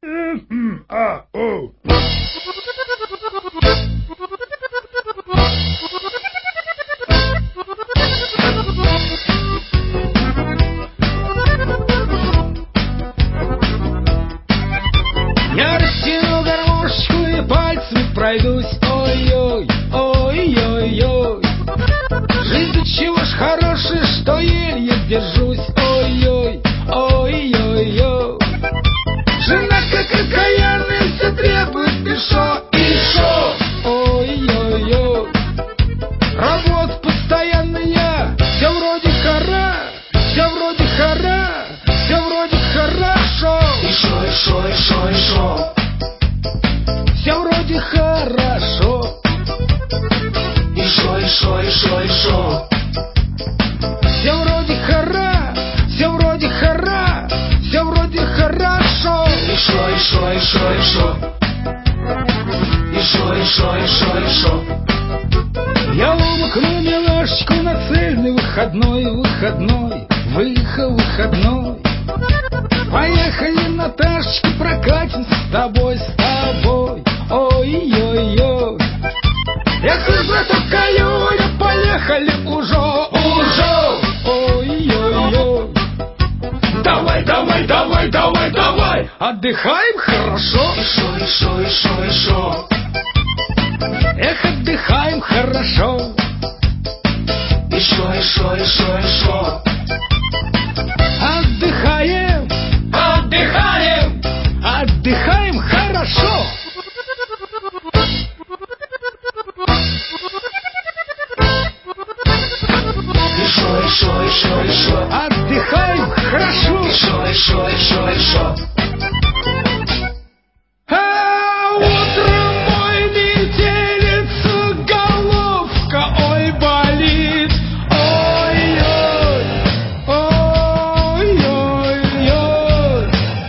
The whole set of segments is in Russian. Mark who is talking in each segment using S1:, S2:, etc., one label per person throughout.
S1: Я растяну гармошечку и пальцами пройдусь. Ой-ой, ой-ой-ой. Жизнь до чего ж хорошая, что еле держусь. Ой-ой, ой-ой-ой. Жена как окаянная, все требует и шо. Ой-ой-ой. Работа постоянная, все вроде хара, все вроде хара, все вроде хорошо.
S2: И шо.
S1: Все вроде хорошо.
S2: И шо.
S1: Все вроде хара, все вроде хара, все вроде хорошо.
S2: И шо.
S1: Я умыкну милашечку на цельный выходной. Выходной. Поехали, Наташечка, прокатимся с тобой. Ой-ой-ой. Эх, браток Алёня, поехали уже. Ой-ой-ой. Давай, отдыхаем хорошо.
S2: И шо.
S1: Эх, отдыхаем хорошо.
S2: И шо.
S1: Отдыхаем хорошо.
S2: И шо.
S1: Отдыхаем хорошо.
S2: И шо.
S1: А утром мой метелица головка, ой, болит. Ой-ой, ой-ой-ой.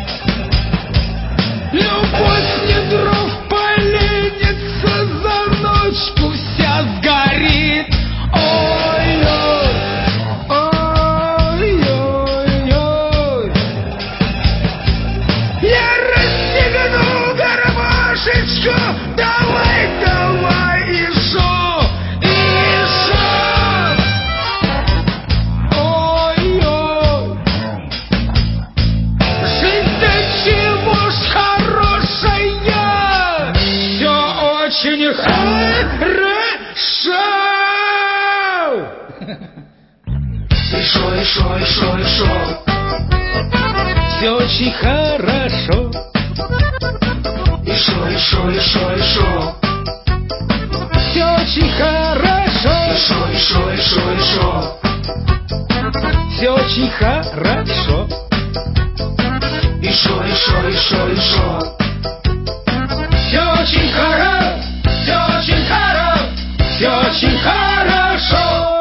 S1: Любовь не дров поленится, за ночку вся сгорит. Ой-ой, ой-ой-ой. Я расстегну гармошечку, давай, и шо. Ой-ой. Жизнь до чего ж хорошая, все очень хорошо.
S2: И шо.
S1: Все очень хорошо.
S2: И шо.
S1: Все очень хорошо.
S2: И шо.
S1: Все очень хорошо.
S2: И шо.
S1: Все очень хорошо. Все очень хорошо.